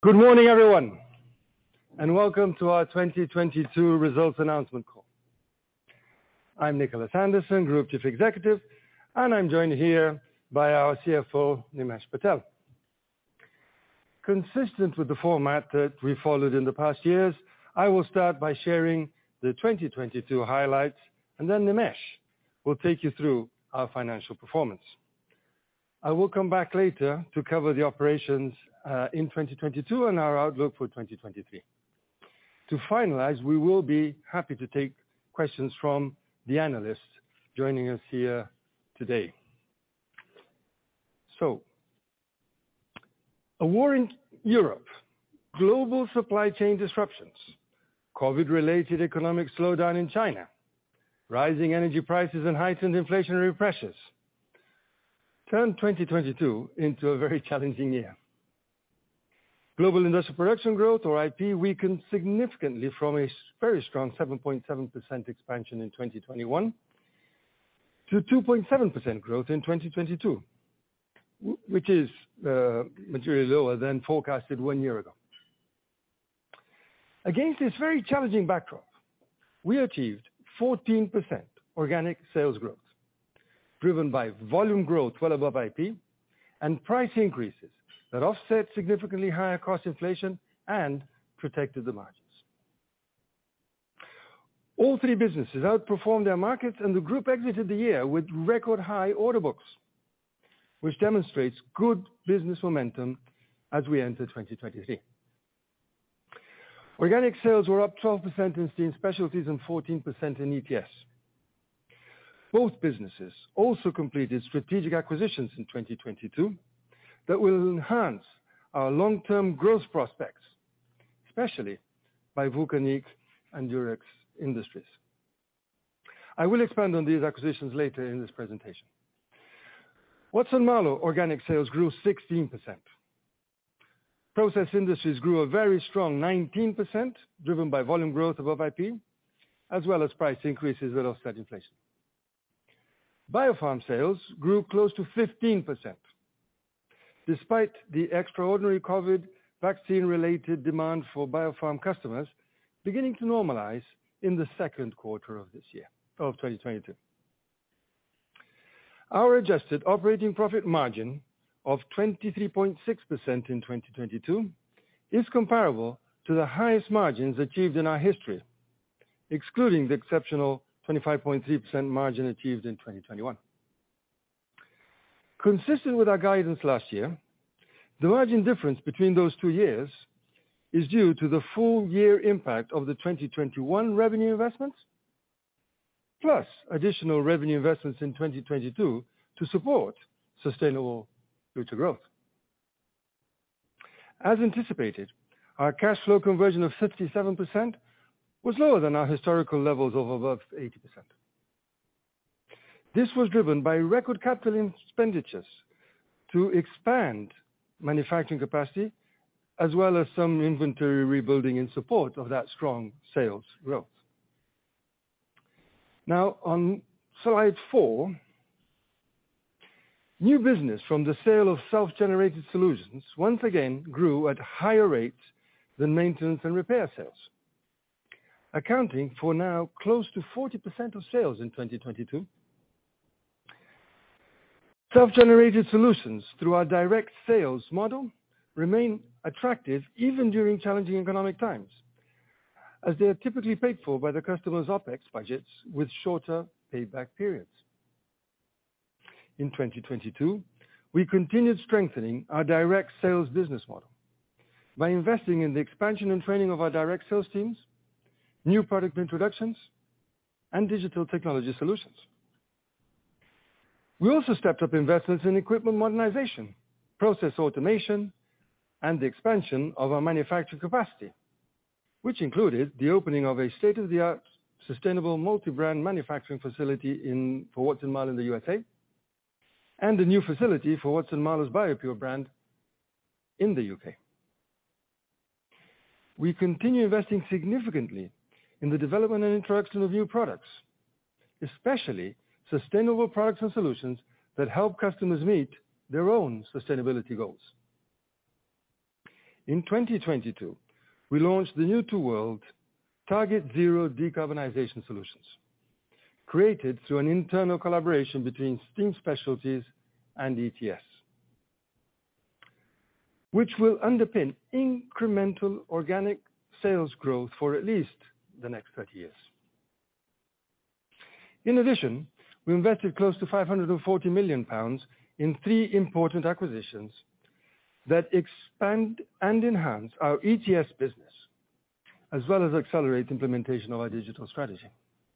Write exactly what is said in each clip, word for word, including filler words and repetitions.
Good morning, everyone, and welcome to our twenty twenty-two results announcement call. I'm Nicholas Anderson, Group Chief Executive, and I'm joined here by our C F O, Nimesh Patel. Consistent with the format that we followed in the past years, I will start by sharing the twenty twenty-two highlights, and then Nimesh will take you through our financial performance. I will come back later to cover the operations uh, in twenty twenty-two and our outlook for twenty twenty-three. To finalize, we will be happy to take questions from the analysts joining us here today. So, a war in Europe, global supply chain disruptions, COVID-related economic slowdown in China, rising energy prices and heightened inflationary pressures turned twenty twenty-two into a very challenging year. Global industrial production growth, or I P, weakened significantly from a very strong seven point seven percent expansion in twenty twenty-one to two point seven percent growth in twenty twenty-two, which is uh, materially lower than forecasted one year ago. Against this very challenging backdrop, we achieved fourteen percent organic sales growth, driven by volume growth well above I P and price increases that offset significantly higher cost inflation and protected the margins. All three businesses outperformed their markets, and the group exited the year with record high order books, which demonstrates good business momentum as we enter twenty twenty-three. Organic sales were up twelve percent in Steam Specialties and fourteen percent in E T S. Both businesses also completed strategic acquisitions in twenty twenty-two that will enhance our long-term growth prospects, especially by Vulcanic and Durex Industries. I will expand on these acquisitions later in this presentation. Watson-Marlow organic sales grew sixteen percent. Process Industries grew a very strong nineteen percent, driven by volume growth above I P, as well as price increases that offset inflation. Biopharm sales grew close to fifteen percent, despite the extraordinary COVID vaccine-related demand for biopharm customers beginning to normalize in the second quarter of this year, of twenty twenty-two. Our adjusted operating profit margin of twenty-three point six percent in twenty twenty-two is comparable to the highest margins achieved in our history, excluding the exceptional twenty-five point three percent margin achieved in twenty twenty-one. Consistent with our guidance last year, the margin difference between those two years is due to the full year impact of the twenty twenty-one revenue investments, plus additional revenue investments in twenty twenty-two to support sustainable future growth. As anticipated, our cash flow conversion of fifty-seven percent was lower than our historical levels of above eighty percent. This was driven by record capital expenditures to expand manufacturing capacity, as well as some inventory rebuilding in support of that strong sales growth. Now, on slide four, new business from the sale of self-generated solutions once again grew at higher rates than maintenance and repair sales, accounting for now close to forty percent of sales in twenty twenty-two. Self-generated solutions through our direct sales model remain attractive even during challenging economic times, as they are typically paid for by the customer's OpEx budgets with shorter payback periods. In twenty twenty-two, we continued strengthening our direct sales business model by investing in the expansion and training of our direct sales teams, new product introductions, and digital technology solutions. We also stepped up investments in equipment modernization, process automation, and the expansion of our manufacturing capacity, which included the opening of a state-of-the-art sustainable multi-brand manufacturing facility in, for Watson-Marlow in the U S A, and a new facility for Watson-Marlow's BioPure brand in the U K. We continue investing significantly in the development and introduction of new products, especially sustainable products and solutions that help customers meet their own sustainability goals. In twenty twenty-two, we launched the new to world Target Zero Decarbonization Solutions, created through an internal collaboration between Steam Specialties and E T S, which will underpin incremental organic sales growth for at least the next thirty years. In addition, we invested close to five hundred forty million pounds in three important acquisitions that expand and enhance our E T S business, as well as accelerate implementation of our digital strategy.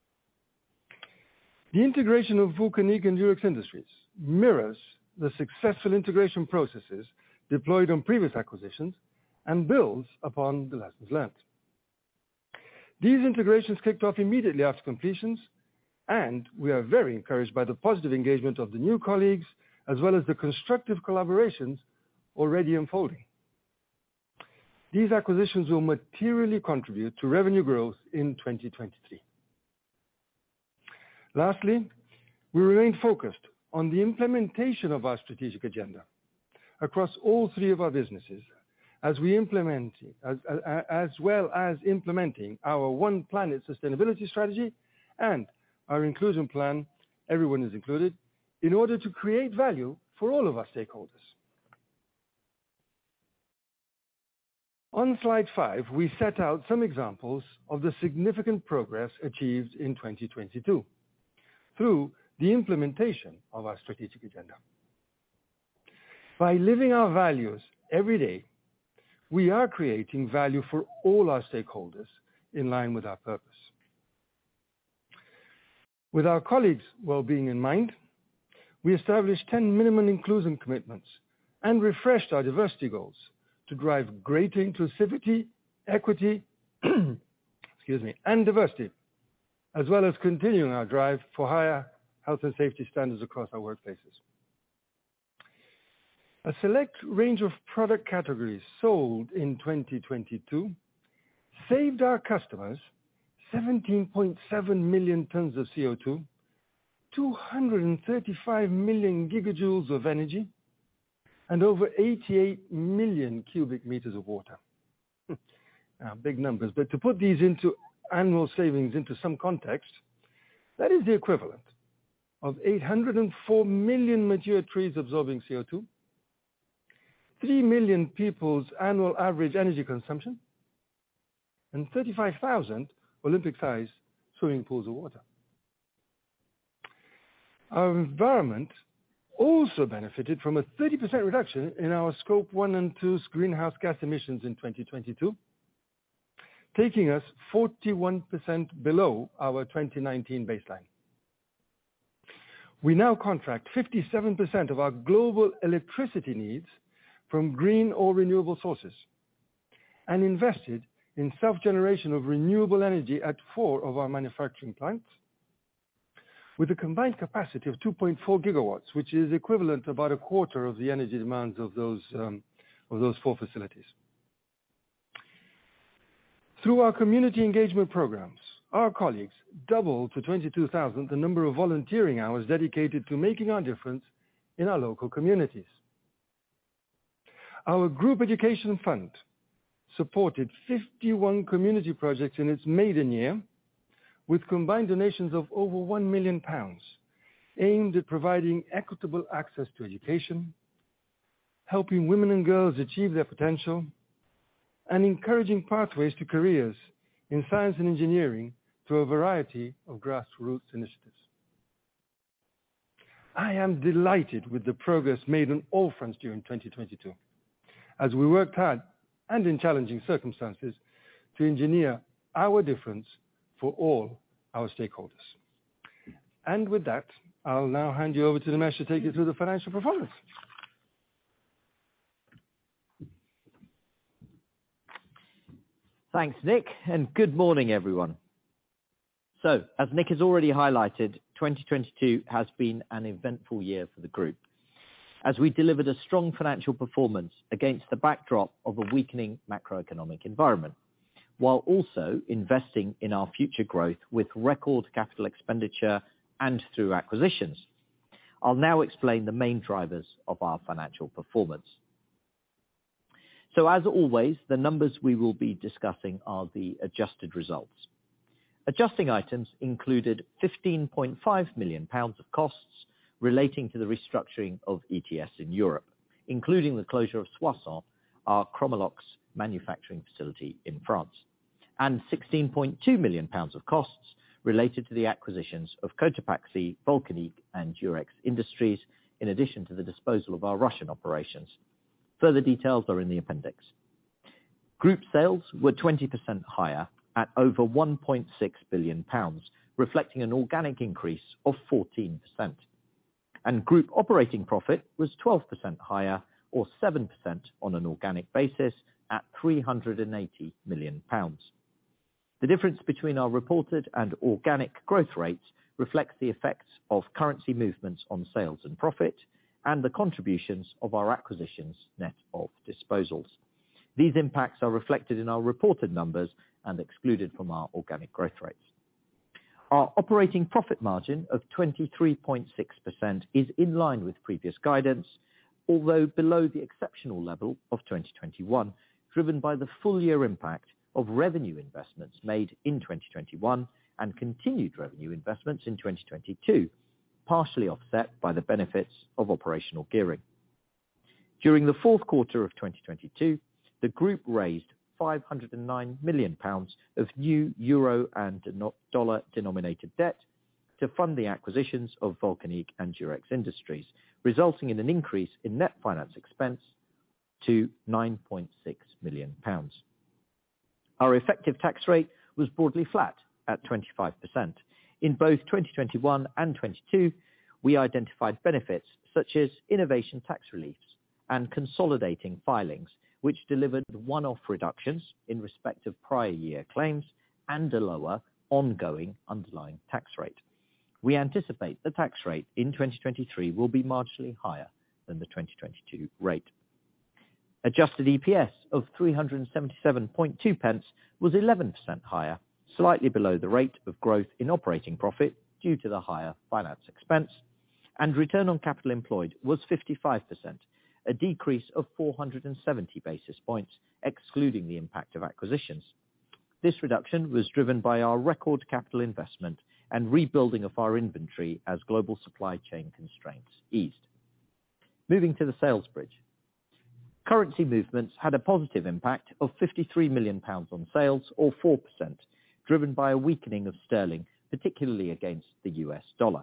The integration of Vulcanic and Durex Industries mirrors the successful integration processes deployed on previous acquisitions and builds upon the lessons learned. These integrations kicked off immediately after completions, and we are very encouraged by the positive engagement of the new colleagues, as well as the constructive collaborations already unfolding. These acquisitions will materially contribute to revenue growth in twenty twenty-three. Lastly, we remain focused on the implementation of our strategic agenda across all three of our businesses, as we implement, as, as well as implementing our One Planet sustainability strategy and our inclusion plan, Everyone is Included, in order to create value for all of our stakeholders. On slide five, we set out some examples of the significant progress achieved in twenty twenty-two through the implementation of our strategic agenda. By living our values every day, we are creating value for all our stakeholders in line with our purpose. With our colleagues' well-being in mind, we established ten minimum inclusion commitments and refreshed our diversity goals to drive greater inclusivity, equity, excuse me, and diversity, as well as continuing our drive for higher health and safety standards across our workplaces. A select range of product categories sold in twenty twenty-two saved our customers seventeen point seven million tons of C O two, two hundred thirty-five million gigajoules of energy, and over eighty-eight million cubic meters of water. Now, big numbers, but to put these into annual savings into some context, that is the equivalent of eight hundred four million mature trees absorbing C O two, three million people's annual average energy consumption, and thirty-five thousand Olympic-sized swimming pools of water. Our environment also benefited from a thirty percent reduction in our scope one and two greenhouse gas emissions in twenty twenty-two, taking us forty-one percent below our twenty nineteen baseline. We now contract fifty-seven percent of our global electricity needs from green or renewable sources, and invested in self-generation of renewable energy at four of our manufacturing plants, with a combined capacity of two point four gigawatts, which is equivalent to about a quarter of the energy demands of those, um, of those four facilities. Through our community engagement programs, our colleagues doubled to twenty-two thousand the number of volunteering hours dedicated to making our difference in our local communities. Our group education fund supported fifty-one community projects in its maiden year, with combined donations of over one million pounds, aimed at providing equitable access to education, helping women and girls achieve their potential, and encouraging pathways to careers in science and engineering through a variety of grassroots initiatives. I am delighted with the progress made on all fronts during twenty twenty-two, as we worked hard and in challenging circumstances to engineer our difference for all our stakeholders. And with that, I'll now hand you over to Nimesh to take you through the financial performance. Thanks, Nick, and good morning, everyone. So, as Nick has already highlighted, twenty twenty-two has been an eventful year for the group, as we delivered a strong financial performance against the backdrop of a weakening macroeconomic environment, while also investing in our future growth with record capital expenditure and through acquisitions. I'll now explain the main drivers of our financial performance. So as always, the numbers we will be discussing are the adjusted results. Adjusting items included fifteen point five million pounds of costs relating to the restructuring of E T S in Europe, including the closure of Soissons, our Chromalox manufacturing facility in France, and sixteen point two million pounds of costs related to the acquisitions of Cotopaxi, Vulcanic, and Durex Industries, in addition to the disposal of our Russian operations. Further details are in the appendix. Group sales were twenty percent higher at over one point six billion pounds, reflecting an organic increase of fourteen percent. And group operating profit was twelve percent higher, or seven percent on an organic basis, at three hundred eighty million pounds. The difference between our reported and organic growth rates reflects the effects of currency movements on sales and profit, and the contributions of our acquisitions net of disposals. These impacts are reflected in our reported numbers and excluded from our organic growth rates. Our operating profit margin of twenty-three point six percent is in line with previous guidance, although below the exceptional level of twenty twenty-one, driven by the full year impact of revenue investments made in twenty twenty-one and continued revenue investments in twenty twenty-two, partially offset by the benefits of operational gearing. During the fourth quarter of twenty twenty-two, the group raised five hundred nine million pounds of new euro and dollar denominated debt to fund the acquisitions of Vulcanic and Durex Industries, resulting in an increase in net finance expense to nine point six million pounds. Our effective tax rate was broadly flat at twenty-five percent. In both twenty twenty-one and twenty-two, we identified benefits such as innovation tax reliefs and consolidating filings, which delivered one-off reductions in respect of prior year claims and a lower ongoing underlying tax rate. We anticipate the tax rate in twenty twenty-three will be marginally higher than the twenty twenty-two rate. Adjusted E P S of three hundred seventy-seven point two pence was eleven percent higher, slightly below the rate of growth in operating profit due to the higher finance expense, and return on capital employed was fifty-five percent, a decrease of four hundred seventy basis points, excluding the impact of acquisitions. This reduction was driven by our record capital investment and rebuilding of our inventory as global supply chain constraints eased. Moving to the sales bridge. Currency movements had a positive impact of fifty-three million pounds on sales, or four percent, driven by a weakening of sterling, particularly against the U S dollar.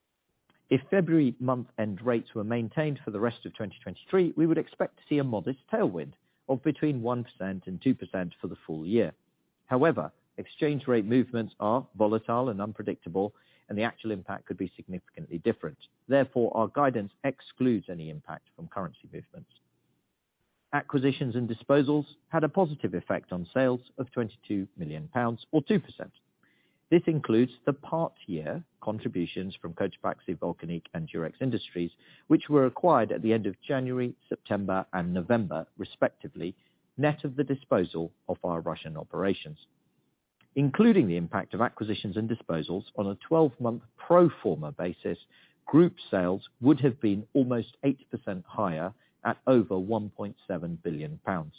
If February month-end rates were maintained for the rest of twenty twenty-three, we would expect to see a modest tailwind of between one percent and two percent for the full year. However, exchange rate movements are volatile and unpredictable, and the actual impact could be significantly different. Therefore, our guidance excludes any impact from currency movements. Acquisitions and disposals had a positive effect on sales of twenty-two million pounds, or two percent. This includes the part-year contributions from Cotopaxi, Vulcanic, and Durex Industries, which were acquired at the end of January, September, and November, respectively, net of the disposal of our Russian operations. Including the impact of acquisitions and disposals on a twelve-month pro forma basis, group sales would have been almost eight percent higher at over one point seven billion pounds.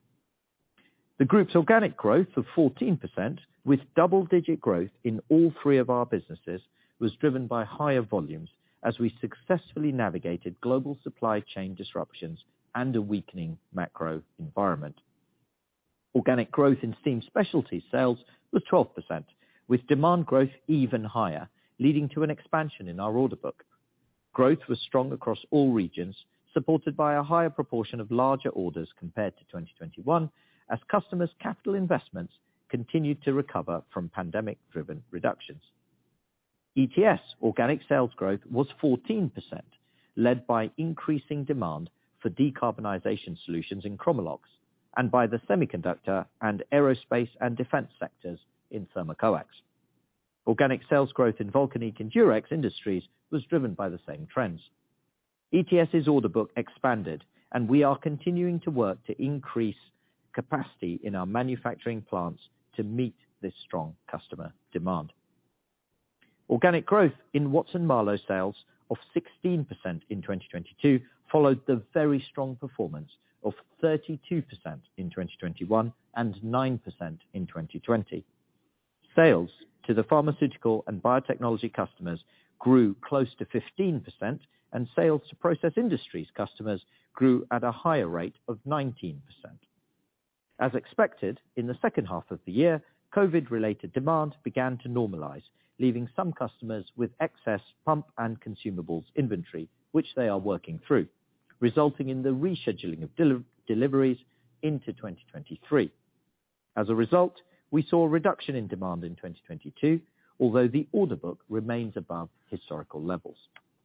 The group's organic growth of fourteen percent, with double-digit growth in all three of our businesses, was driven by higher volumes as we successfully navigated global supply chain disruptions and a weakening macro environment. Organic growth in Steam Specialties sales was twelve percent, with demand growth even higher, leading to an expansion in our order book. Growth was strong across all regions, supported by a higher proportion of larger orders compared to twenty twenty-one, as customers' capital investments continued to recover from pandemic-driven reductions. E T S organic sales growth was fourteen percent, led by increasing demand for decarbonisation solutions in Chromalox, and by the semiconductor and aerospace and defence sectors in Thermocoax. Organic sales growth in Vulcanic and Durex Industries was driven by the same trends. ETS's order book expanded, and we are continuing to work to increase capacity in our manufacturing plants to meet this strong customer demand. Organic growth in Watson-Marlow sales of sixteen percent in twenty twenty-two followed the very strong performance of thirty-two percent in twenty twenty-one and nine percent in twenty twenty. Sales to the pharmaceutical and biotechnology customers grew close to fifteen percent, and sales to process industries customers grew at a higher rate of nineteen percent. As expected, in the second half of the year, COVID-related demand began to normalize, leaving some customers with excess pump and consumables inventory, which they are working through, resulting in the rescheduling of del- deliveries into twenty twenty-three. As a result, we saw a reduction in demand in twenty twenty-two, although the order book remains above historical levels.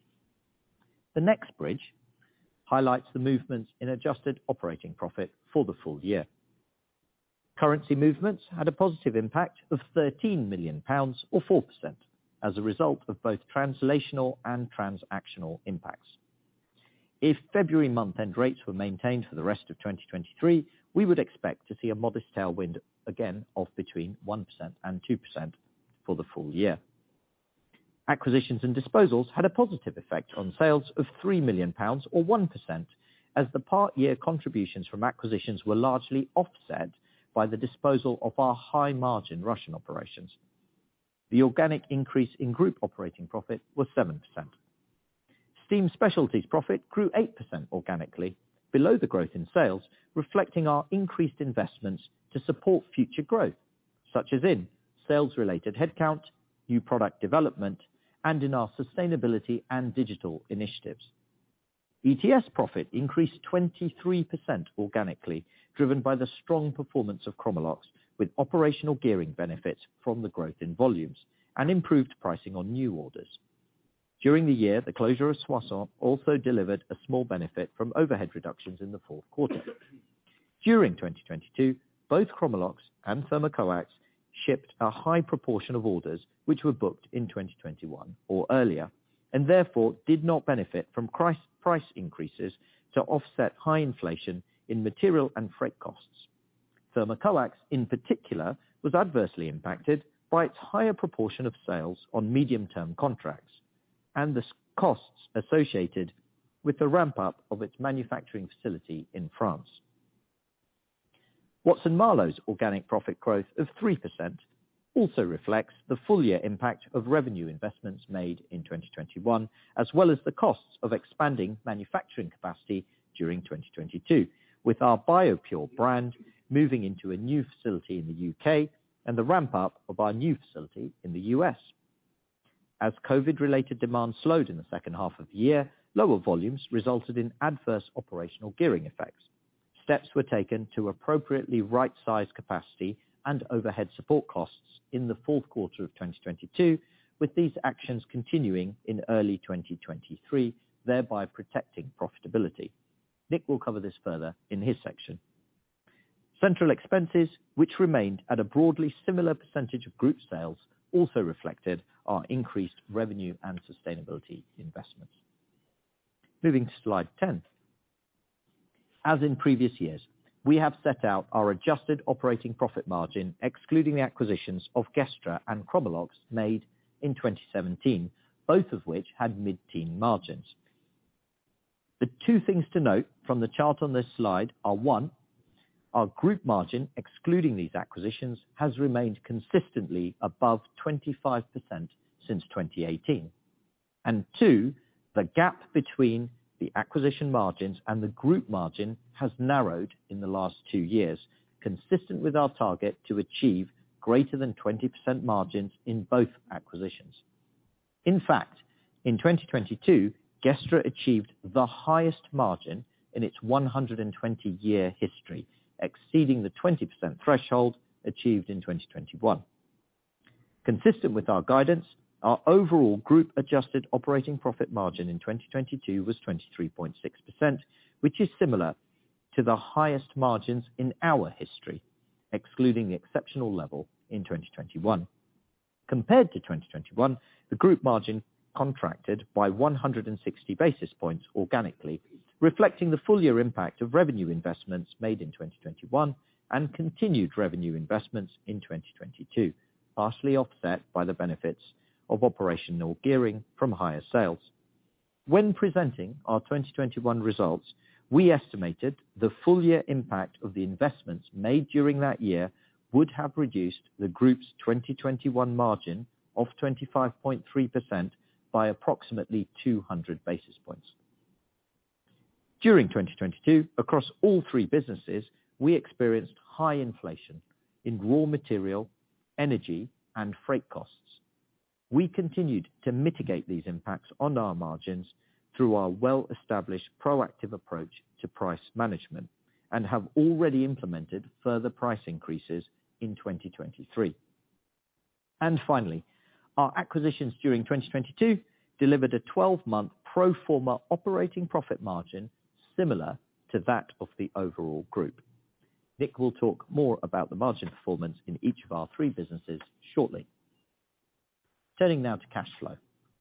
The next bridge highlights the movements in adjusted operating profit for the full year. Currency movements had a positive impact of thirteen million pounds or four percent as a result of both translational and transactional impacts. If February month-end rates were maintained for the rest of twenty twenty-three, we would expect to see a modest tailwind again of between one percent and two percent for the full year. Acquisitions and disposals had a positive effect on sales of three million pounds or one percent, as the part-year contributions from acquisitions were largely offset by the disposal of our high-margin Russian operations. The organic increase in group operating profit was seven percent. Steam Specialties profit grew eight percent organically, below the growth in sales, reflecting our increased investments to support future growth, such as in sales-related headcount, new product development, and in our sustainability and digital initiatives. E T S profit increased twenty-three percent organically, driven by the strong performance of Chromalox, with operational gearing benefits from the growth in volumes and improved pricing on new orders. During the year, the closure of Soissons also delivered a small benefit from overhead reductions in the fourth quarter. During twenty twenty-two, both Chromalox and Thermocoax shipped a high proportion of orders which were booked in twenty twenty-one or earlier, and therefore did not benefit from price, price increases to offset high inflation in material and freight costs. Thermocoax, in particular, was adversely impacted by its higher proportion of sales on medium-term contracts and the costs associated with the ramp-up of its manufacturing facility in France. Watson-Marlow's organic profit growth of three percent also reflects the full-year impact of revenue investments made in twenty twenty-one, as well as the costs of expanding manufacturing capacity during twenty twenty-two, with our BioPure brand moving into a new facility in the U K and the ramp-up of our new facility in the U S. As COVID-related demand slowed in the second half of the year, lower volumes resulted in adverse operational gearing effects. Steps were taken to appropriately right-size capacity and overhead support costs in the fourth quarter of twenty twenty-two, with these actions continuing in early twenty twenty-three, thereby protecting profitability. Nick will cover this further in his section. Central expenses, which remained at a broadly similar percentage of group sales, also reflected our increased revenue and sustainability investments. Moving to slide ten. As in previous years, we have set out our adjusted operating profit margin, excluding the acquisitions of Gestra and Chromalox made in twenty seventeen, both of which had mid-teen margins. The two things to note from the chart on this slide are, one, our group margin, excluding these acquisitions, has remained consistently above twenty-five percent since twenty eighteen. And two, the gap between the acquisition margins and the group margin has narrowed in the last two years, consistent with our target to achieve greater than twenty percent margins in both acquisitions. In fact, in twenty twenty-two, Gestra achieved the highest margin in its one hundred twenty year history, exceeding the twenty percent threshold achieved in twenty twenty-one. Consistent with our guidance, our overall group adjusted operating profit margin in twenty twenty-two was twenty-three point six percent, which is similar to the highest margins in our history, excluding the exceptional level in twenty twenty-one. Compared to twenty twenty-one, the group margin contracted by one hundred sixty basis points organically, reflecting the full-year impact of revenue investments made in twenty twenty-one and continued revenue investments in twenty twenty-two, partially offset by the benefits of operational gearing from higher sales. When presenting our twenty twenty-one results, we estimated the full year impact of the investments made during that year would have reduced the group's twenty twenty-one margin of twenty-five point three percent by approximately two hundred basis points. During twenty twenty-two, across all three businesses, we experienced high inflation in raw material, energy, and freight costs. We continued to mitigate these impacts on our margins through our well-established proactive approach to price management and have already implemented further price increases in twenty twenty-three. And finally, our acquisitions during twenty twenty-two delivered a twelve-month pro forma operating profit margin similar to that of the overall group. Nick will talk more about the margin performance in each of our three businesses shortly. Turning now to cash flow.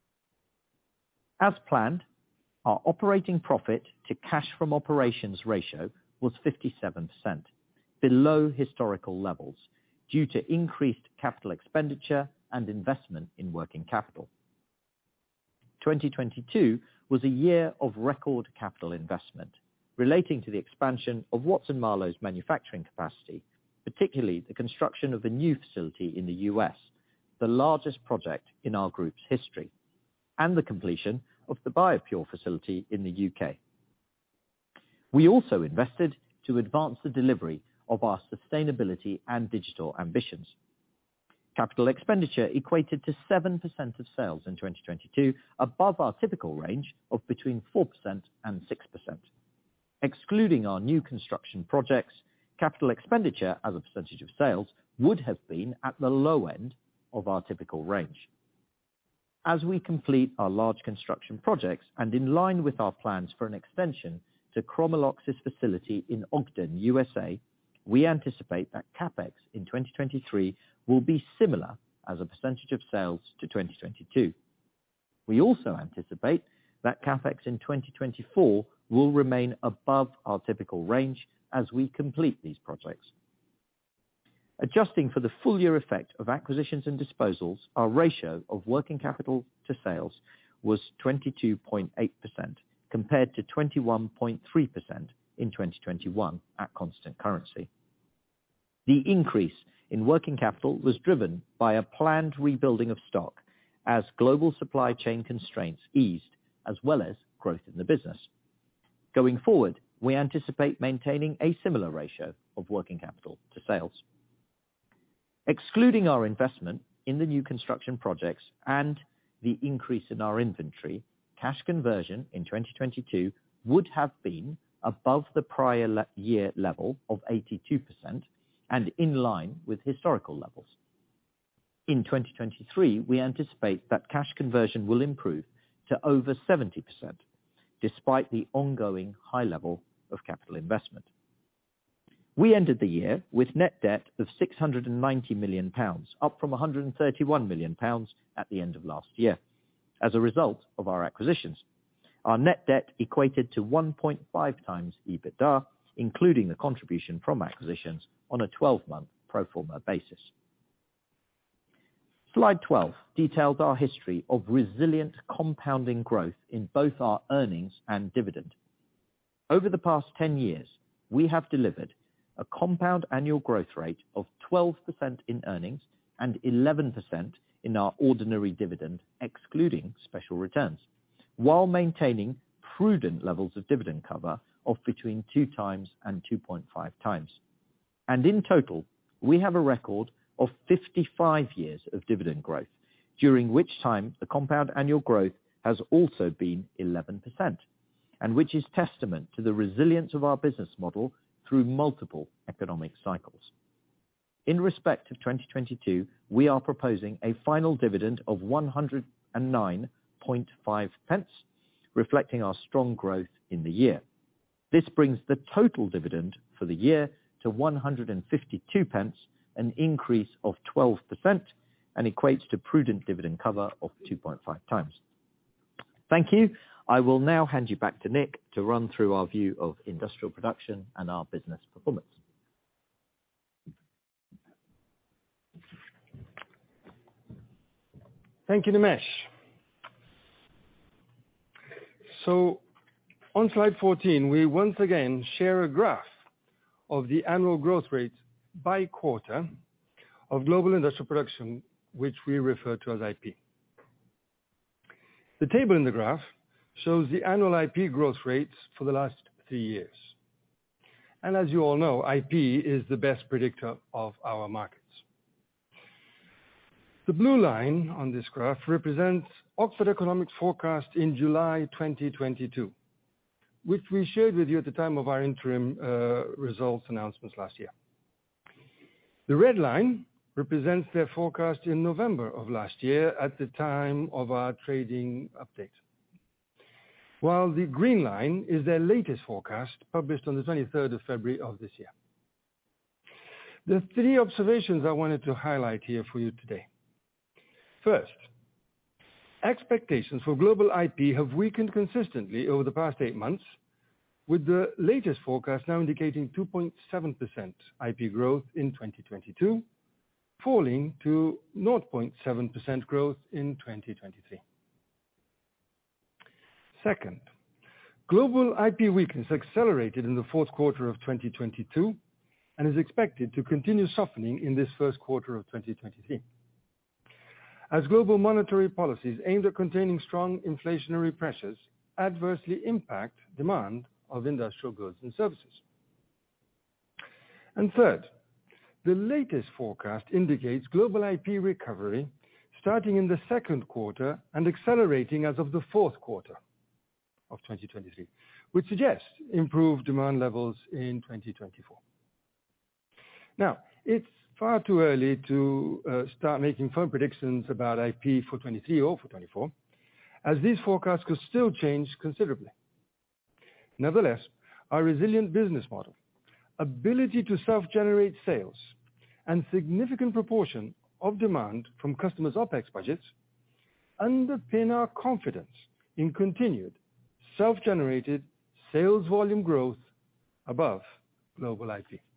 As planned, our operating profit to cash from operations ratio was fifty-seven percent, below historical levels, due to increased capital expenditure and investment in working capital. twenty twenty-two was a year of record capital investment, relating to the expansion of Watson-Marlow's manufacturing capacity, particularly the construction of a new facility in the U S, the largest project in our group's history, and the completion of the BioPure facility in the U K. We also invested to advance the delivery of our sustainability and digital ambitions. Capital expenditure equated to seven percent of sales in twenty twenty-two, above our typical range of between four percent and six percent. Excluding our new construction projects, capital expenditure as a percentage of sales would have been at the low end of our typical range. As we complete our large construction projects and in line with our plans for an extension to Chromalox's facility in Ogden, U S A, we anticipate that CapEx in twenty twenty-three will be similar as a percentage of sales to twenty twenty-two. We also anticipate that CapEx in twenty twenty-four will remain above our typical range as we complete these projects. Adjusting for the full year effect of acquisitions and disposals, our ratio of working capital to sales was twenty-two point eight percent, compared to twenty-one point three percent in twenty twenty-one at constant currency. The increase in working capital was driven by a planned rebuilding of stock as global supply chain constraints eased, as well as growth in the business. Going forward, we anticipate maintaining a similar ratio of working capital to sales. Excluding our investment in the new construction projects and the increase in our inventory, cash conversion in twenty twenty-two would have been above the prior le- year level of eighty-two percent and in line with historical levels. In twenty twenty-three, we anticipate that cash conversion will improve to over seventy percent, despite the ongoing high level of capital investment. We ended the year with net debt of six hundred ninety million pounds, up from one hundred thirty-one million pounds at the end of last year, as a result of our acquisitions. Our net debt equated to one point five times EBITDA, including the contribution from acquisitions on a twelve-month pro forma basis. Slide twelve details our history of resilient compounding growth in both our earnings and dividend. Over the past ten years, we have delivered a compound annual growth rate of twelve percent in earnings and eleven percent in our ordinary dividend, excluding special returns, while maintaining prudent levels of dividend cover of between two times and two point five times. And in total, we have a record of fifty-five years of dividend growth, during which time the compound annual growth has also been eleven percent, and which is testament to the resilience of our business model through multiple economic cycles. In respect of twenty twenty-two, we are proposing a final dividend of one hundred nine point five pence, reflecting our strong growth in the year. This brings the total dividend for the year to one hundred fifty-two pence, an increase of twelve percent, and equates to prudent dividend cover of two point five times. Thank you. I will now hand you back to Nick to run through our view of industrial production and our business performance. Thank you, Nimesh. So On slide fourteen, we once again share a graph of the annual growth rate by quarter of global industrial production, which we refer to as I P. The table in the graph shows the annual I P growth rates for the last three years. And as you all know, I P is the best predictor of our markets. The blue line on this graph represents Oxford Economics forecast in July twenty twenty-two, which we shared with you at the time of our interim uh, results announcements last year. The red line represents their forecast in November of last year at the time of our trading update, while the green line is their latest forecast published on the twenty-third of February of this year. The three observations I wanted to highlight here for you today. First, expectations for global I P have weakened consistently over the past eight months, with the latest forecast now indicating two point seven percent I P growth in twenty twenty-two, falling to zero point seven percent growth in twenty twenty-three. Second, global I P weakness accelerated in the fourth quarter of twenty twenty-two and is expected to continue softening in this first quarter of twenty twenty-three, as global monetary policies aimed at containing strong inflationary pressures adversely impact demand of industrial goods and services. And third, the latest forecast indicates global I P recovery starting in the second quarter and accelerating as of the fourth quarter of twenty twenty-three, which suggests improved demand levels in twenty twenty-four. Now, it's far too early to uh, start making firm predictions about I P for twenty-three or for twenty-four, as these forecasts could still change considerably. Nevertheless, our resilient business model, ability to self-generate sales, and significant proportion of demand from customers' OpEx budgets underpin our confidence in continued self-generated sales volume growth above global I P.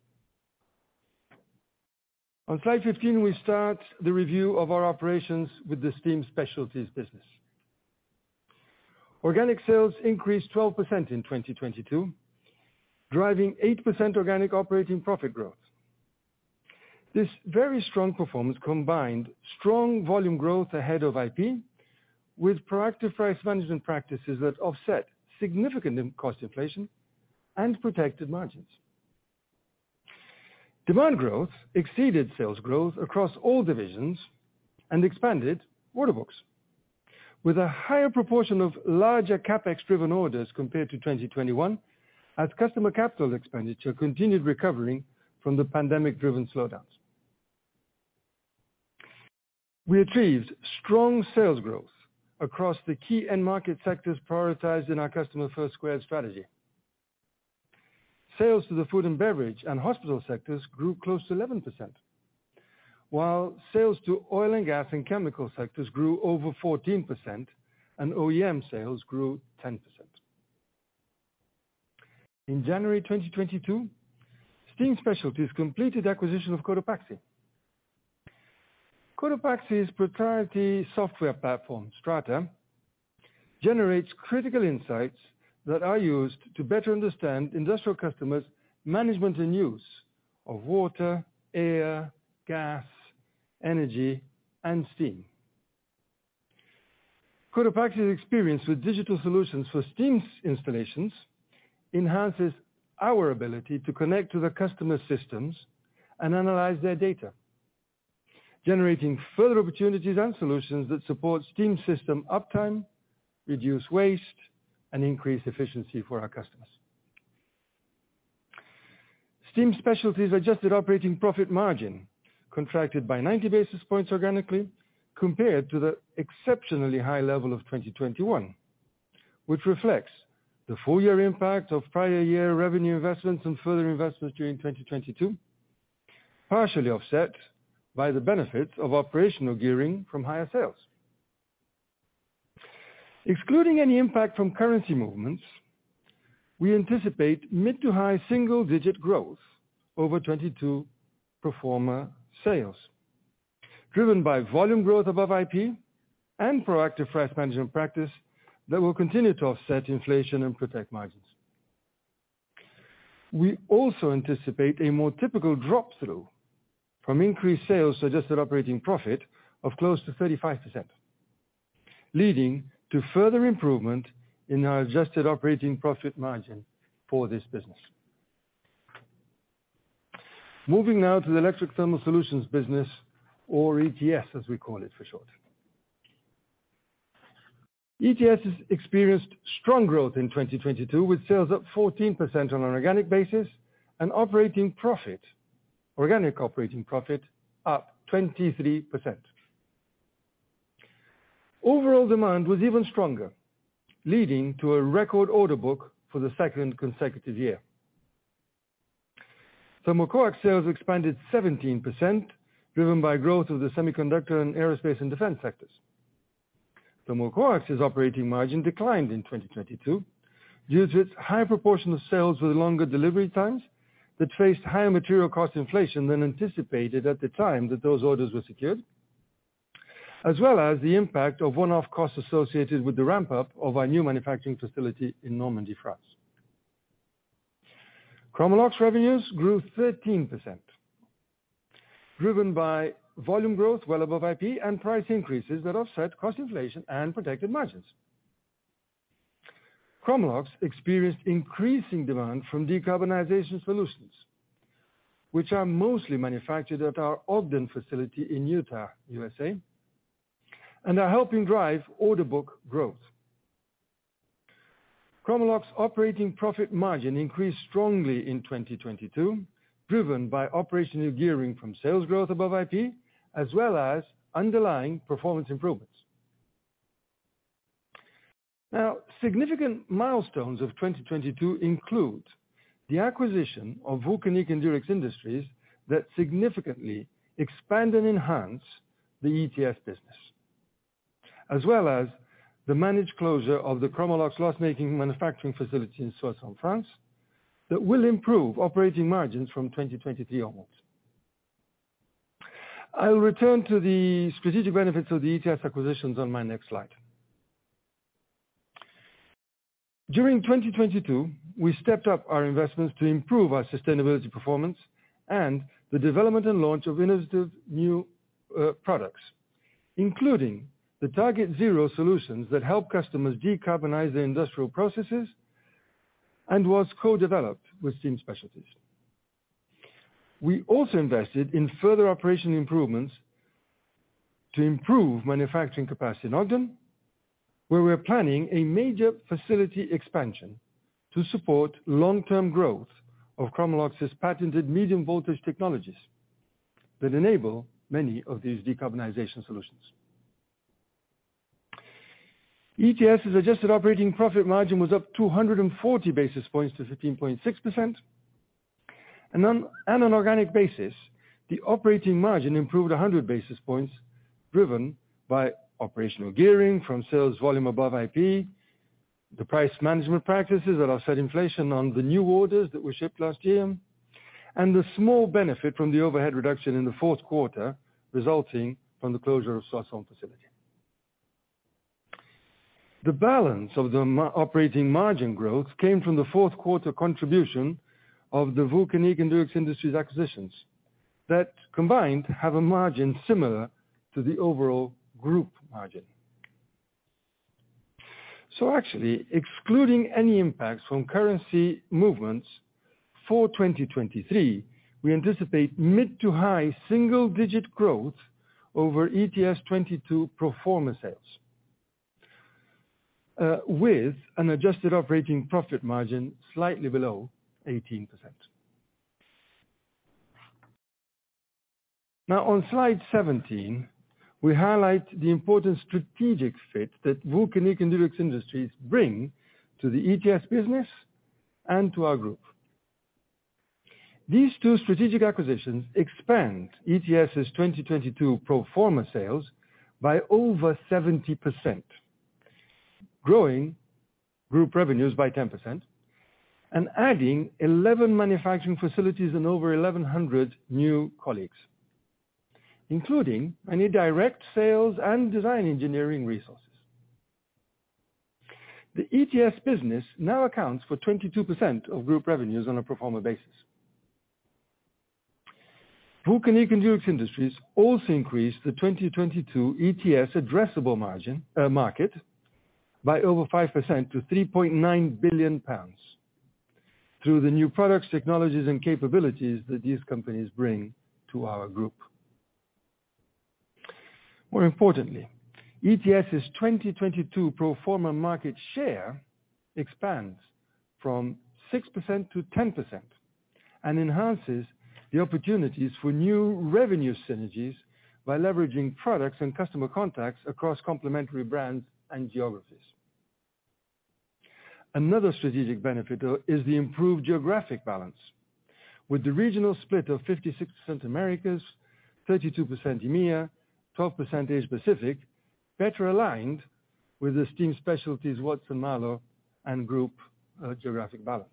On slide fifteen, we start the review of our operations with the Steam Specialties business. Organic sales increased twelve percent in twenty twenty-two, driving eight percent organic operating profit growth. This very strong performance combined strong volume growth ahead of I P with proactive price management practices that offset significant cost inflation and protected margins. Demand growth exceeded sales growth across all divisions and expanded order books, with a higher proportion of larger CapEx-driven orders compared to twenty twenty-one, as customer capital expenditure continued recovering from the pandemic-driven slowdowns. We achieved strong sales growth across the key end market sectors prioritized in our Customer First Squared strategy. Sales to the food and beverage and hospital sectors grew close to eleven percent, while sales to oil and gas and chemical sectors grew over fourteen percent, and O E M sales grew ten percent. In January twenty twenty-two, Steam Specialties completed acquisition of Cotopaxi. Cotopaxi's proprietary software platform, Strata, generates critical insights that are used to better understand industrial customers' management and use of water, air, gas, energy, and steam. Cotopaxi's experience with digital solutions for steam installations enhances our ability to connect to the customer systems and analyze their data, generating further opportunities and solutions that support steam system uptime, reduce waste, and increase efficiency for our customers. Steam Specialties adjusted operating profit margin contracted by ninety basis points organically compared to the exceptionally high level of twenty twenty-one, which reflects the full year impact of prior year revenue investments and further investments during twenty twenty-two, partially offset by the benefits of operational gearing from higher sales. Excluding any impact from currency movements, we anticipate mid to high single-digit growth over twenty-two pro forma sales, driven by volume growth above I P and proactive price management practice that will continue to offset inflation and protect margins. We also anticipate a more typical drop-through from increased sales to adjusted operating profit of close to thirty-five percent, leading to further improvement in our adjusted operating profit margin for this business. Moving now to the Electric Thermal Solutions business, or E T S, as we call it for short. E T S has experienced strong growth in twenty twenty-two, with sales up fourteen percent on an organic basis and operating profit, organic operating profit, up twenty-three percent. Overall demand was even stronger, leading to a record order book for the second consecutive year. Thermocoax sales expanded seventeen percent, driven by growth of the semiconductor and aerospace and defense sectors. Thermocoax's operating margin declined in twenty twenty-two due to its high proportion of sales with longer delivery times that faced higher material cost inflation than anticipated at the time that those orders were secured, as well as the impact of one-off costs associated with the ramp-up of our new manufacturing facility in Normandy, France. Chromalox revenues grew thirteen percent, driven by volume growth well above I P and price increases that offset cost inflation and protected margins. Chromalox experienced increasing demand from decarbonization solutions, which are mostly manufactured at our Ogden facility in Utah, U S A, and are helping drive order book growth. Chromalox operating profit margin increased strongly in twenty twenty-two, driven by operational gearing from sales growth above I P, as well as underlying performance improvements. Now, significant milestones of twenty twenty-two include the acquisition of Vulcanic and Durex Industries that significantly expand and enhance the E T S business, as well as the managed closure of the Chromalox loss-making manufacturing facility in Soissons, France, that will improve operating margins from twenty twenty-three onwards. I'll return to the strategic benefits of the E T S acquisitions on my next slide. During twenty twenty-two, we stepped up our investments to improve our sustainability performance and the development and launch of innovative new uh, products, including the Target Zero solutions that help customers decarbonize their industrial processes and was co-developed with Steam Specialties. We also invested in further operational improvements to improve manufacturing capacity in Ogden, where we're planning a major facility expansion to support long-term growth of Chromalox's patented medium voltage technologies that enable many of these decarbonization solutions. E T S's adjusted operating profit margin was up two hundred forty basis points to fifteen point six percent. And on an organic basis, the operating margin improved one hundred basis points, driven by operational gearing from sales volume above I P, the price management practices that offset inflation on the new orders that were shipped last year, and the small benefit from the overhead reduction in the fourth quarter resulting from the closure of Soissons facility. The balance of the ma- operating margin growth came from the fourth quarter contribution of the Vulcanic and Durex Industries acquisitions that combined have a margin similar to the overall group margin. So actually, excluding any impacts from currency movements for twenty twenty-three, we anticipate mid to high single-digit growth over E T S twenty-two pro forma sales, uh, with an adjusted operating profit margin slightly below eighteen percent. Now on slide seventeen, we highlight the important strategic fit that Vulcanic and Durex Industries bring to the E T S business and to our group. These two strategic acquisitions expand E T S's twenty twenty-two pro forma sales by over seventy percent, growing group revenues by ten percent, and adding eleven manufacturing facilities and over eleven hundred new colleagues, including many direct sales and design engineering resources. The E T S business now accounts for twenty-two percent of group revenues on a pro forma basis. Vulcanic and Durex Industries also increased the twenty twenty-two E T S addressable margin, uh, market by over five percent to three point nine billion pounds through the new products, technologies, and capabilities that these companies bring to our group. More importantly, ETS's twenty twenty-two pro forma market share expands from six percent to ten percent and enhances the opportunities for new revenue synergies by leveraging products and customer contacts across complementary brands and geographies. Another strategic benefit is the improved geographic balance, with the regional split of fifty-six percent Americas, thirty-two percent EMEA, twelve percent Asia Pacific, better aligned with the Steam Specialties, Watson-Marlow, and group uh, geographic balance.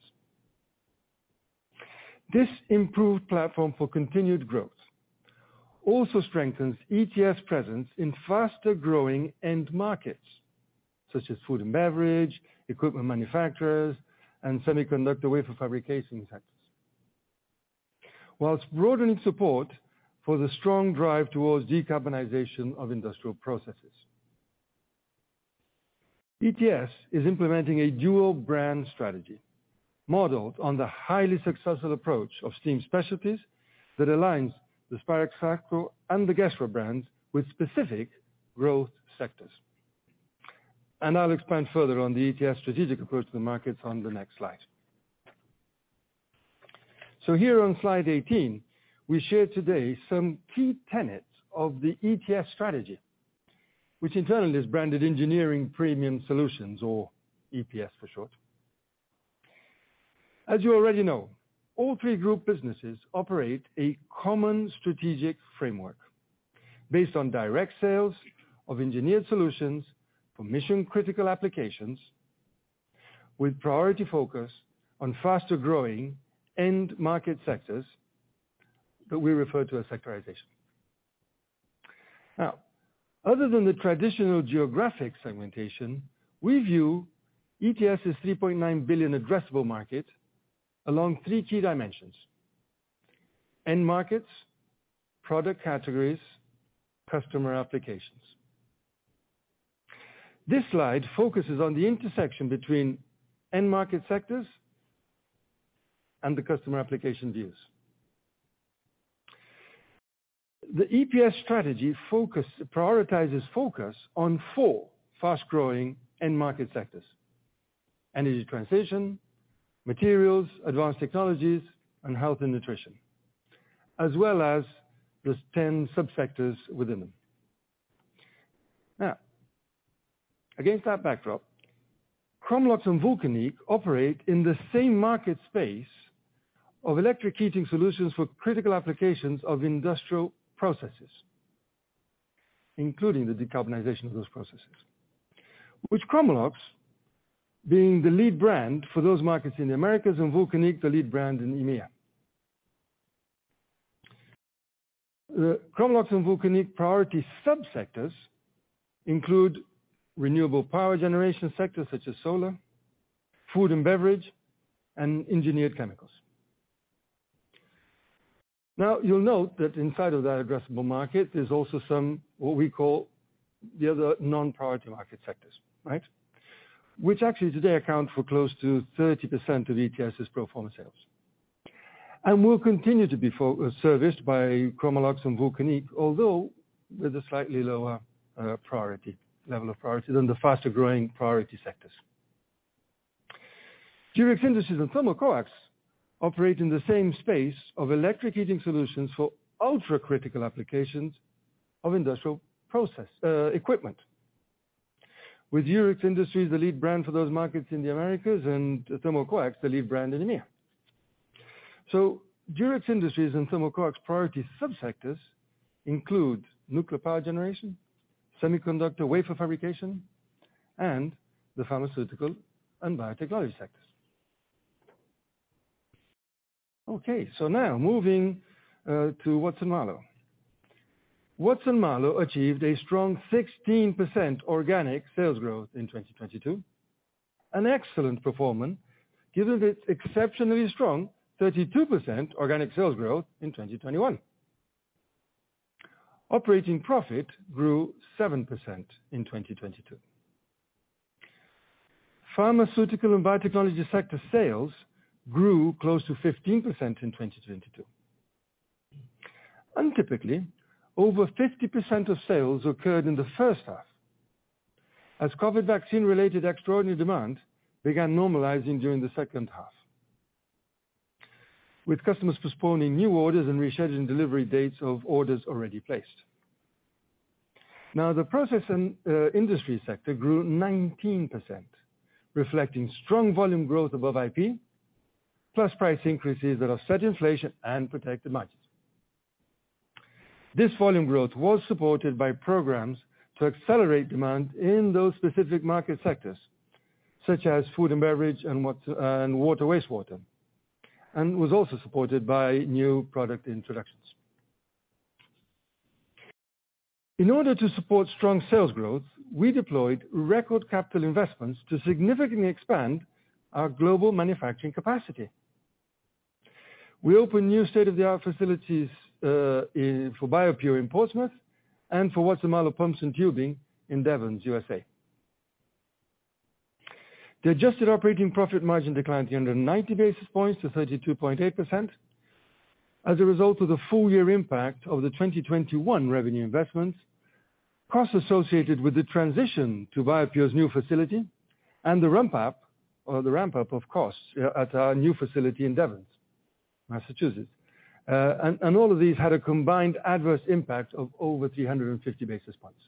This improved platform for continued growth also strengthens E T S presence in faster-growing end markets, such as food and beverage, equipment manufacturers, and semiconductor wafer fabrication sectors, whilst broadening support for the strong drive towards decarbonization of industrial processes. E T S is implementing a dual brand strategy modeled on the highly successful approach of Steam Specialties that aligns the Spirax Sarco and the Gestra brands with specific growth sectors. And I'll expand further on the E T S strategic approach to the markets on the next slide. So here on slide eighteen, we share today some key tenets of the E T S strategy, which internally is branded Engineering Premium Solutions, or E P S for short. As you already know, all three group businesses operate a common strategic framework based on direct sales of engineered solutions for mission-critical applications with priority focus on faster-growing end market sectors that we refer to as sectorization. Now, other than the traditional geographic segmentation, we view E T S's three point nine billion addressable market along three key dimensions: end markets, product categories, customer applications. This slide focuses on the intersection between end market sectors and the customer application views. The E P S strategy focus, prioritizes focus on four fast-growing end market sectors: energy transition, materials, advanced technologies, and health and nutrition, as well as the ten subsectors within them. Now, against that backdrop, Chromalox and Vulcanic operate in the same market space of electric heating solutions for critical applications of industrial processes, including the decarbonization of those processes, which Chromalox being the lead brand for those markets in the Americas and Vulcanic the lead brand in EMEA. The Chromalox and Vulcanic priority subsectors include renewable power generation sectors such as solar, food and beverage, and engineered chemicals. Now, you'll note that inside of that addressable market, there's also some, what we call the other non-priority market sectors, right? Which actually today account for close to thirty percent of E T S's pro forma sales. And will continue to be serviced by Chromalox and Vulcanic, although with a slightly lower uh, priority, level of priority than the faster growing priority sectors. Durex Industries and Thermocoax operate in the same space of electric heating solutions for ultra-critical applications of industrial process uh, equipment, with Durex Industries the lead brand for those markets in the Americas and Thermocoax the lead brand in EMEA. So Durex Industries and Thermocoax priority subsectors include nuclear power generation, semiconductor wafer fabrication, and the pharmaceutical and biotechnology sectors. Okay, so now moving uh, to Watson-Marlow. Watson-Marlow achieved a strong sixteen percent organic sales growth in twenty twenty-two, an excellent performance given its exceptionally strong thirty-two percent organic sales growth in twenty twenty-one. Operating profit grew seven percent in twenty twenty-two. Pharmaceutical and biotechnology sector sales grew close to fifteen percent in twenty twenty-two. Untypically, over fifty percent of sales occurred in the first half, as COVID vaccine-related extraordinary demand began normalizing during the second half, with customers postponing new orders and rescheduling delivery dates of orders already placed. Now, the process and uh, industry sector grew nineteen percent, reflecting strong volume growth above I P, plus price increases that offset inflation and protected margins. This volume growth was supported by programs to accelerate demand in those specific market sectors, such as food and beverage and water, and water wastewater, and was also supported by new product introductions. In order to support strong sales growth, we deployed record capital investments to significantly expand our global manufacturing capacity. We opened new state-of-the-art facilities uh, in, for BioPure in Portsmouth and for Watson-Marlow Pumps and Tubing in Devons, U S A. The adjusted operating profit margin declined three hundred ninety basis points to thirty-two point eight percent as a result of the full-year impact of the twenty twenty-one revenue investments, costs associated with the transition to BioPure's new facility, and the ramp-up or the ramp-up of costs at our new facility in Devons, Massachusetts. Uh, and, and all of these had a combined adverse impact of over three hundred fifty basis points.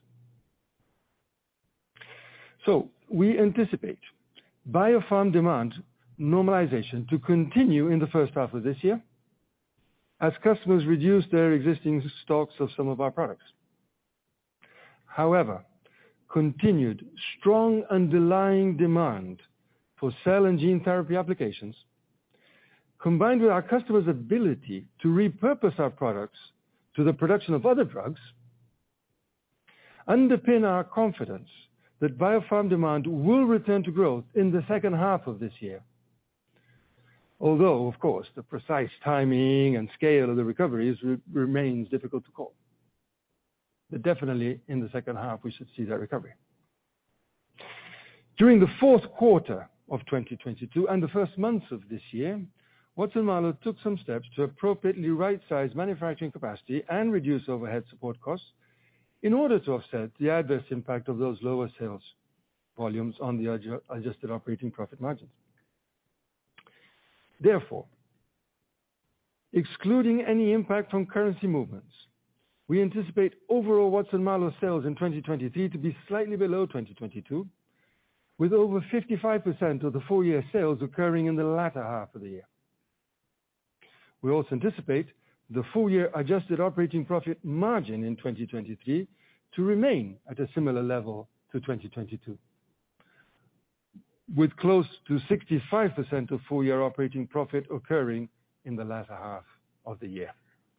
So we anticipate biopharm demand normalization to continue in the first half of this year as customers reduce their existing stocks of some of our products. However, continued strong underlying demand for cell and gene therapy applications, combined with our customers' ability to repurpose our products to the production of other drugs, underpin our confidence that biopharm demand will return to growth in the second half of this year. Although, of course, the precise timing and scale of the recoveries re- remains difficult to call. But definitely in the second half, we should see that recovery. During the fourth quarter of twenty twenty-two and the first months of this year, Watson-Marlow took some steps to appropriately right-size manufacturing capacity and reduce overhead support costs in order to offset the adverse impact of those lower sales volumes on the adju- adjusted operating profit margins. Therefore, excluding any impact from currency movements, we anticipate overall Watson-Marlow sales in twenty twenty-three to be slightly below twenty twenty-two, with over fifty-five percent of the full-year sales occurring in the latter half of the year. We also anticipate the full-year adjusted operating profit margin in twenty twenty-three to remain at a similar level to twenty twenty-two, with close to sixty-five percent of full-year operating profit occurring in the latter half of the year.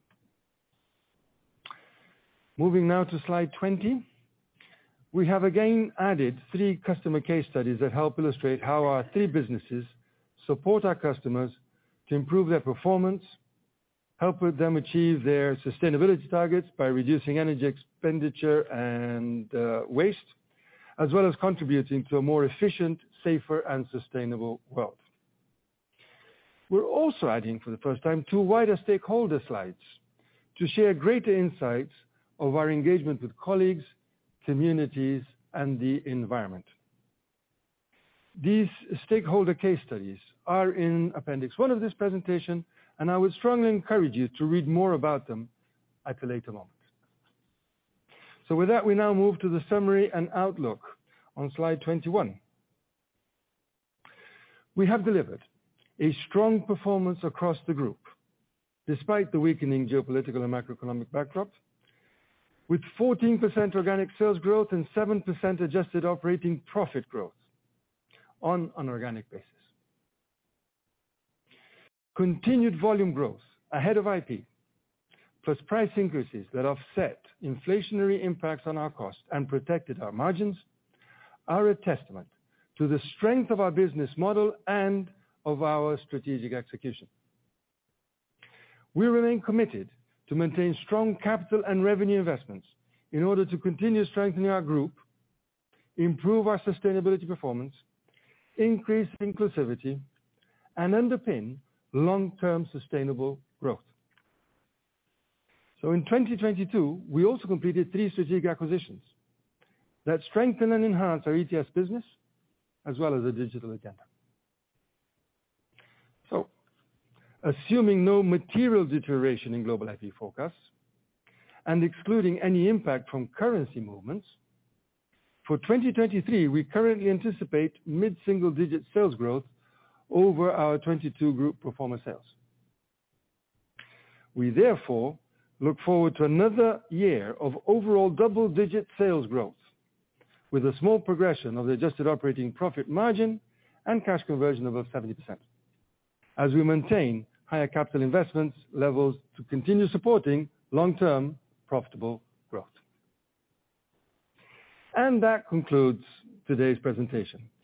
Moving now to slide twenty, we have again added three customer case studies that help illustrate how our three businesses support our customers to improve their performance, help them achieve their sustainability targets by reducing energy expenditure and uh, waste, as well as contributing to a more efficient, safer, and sustainable world. We're also adding, for the first time, two wider stakeholder slides to share greater insights of our engagement with colleagues, communities, and the environment. These stakeholder case studies are in Appendix one of this presentation, and I would strongly encourage you to read more about them at a later moment. So with that, we now move to the summary and outlook on slide twenty-one. We have delivered a strong performance across the group, despite the weakening geopolitical and macroeconomic backdrop, with fourteen percent organic sales growth and seven percent adjusted operating profit growth on an organic basis. Continued volume growth ahead of I P, plus price increases that offset inflationary impacts on our costs and protected our margins, are a testament to the strength of our business model and of our strategic execution. We remain committed to maintain strong capital and revenue investments in order to continue strengthening our group, improve our sustainability performance, increase inclusivity, and underpin long-term sustainable growth. So in twenty twenty-two, we also completed three strategic acquisitions that strengthen and enhance our E T S business, as well as the digital agenda. So, assuming no material deterioration in global I P forecasts, and excluding any impact from currency movements, for twenty twenty-three, we currently anticipate mid-single-digit sales growth over our twenty-two group pro forma sales. We therefore look forward to another year of overall double-digit sales growth, with a small progression of the adjusted operating profit margin and cash conversion above seventy percent, as we maintain higher capital investments levels to continue supporting long-term profitable growth. And that concludes today's presentation.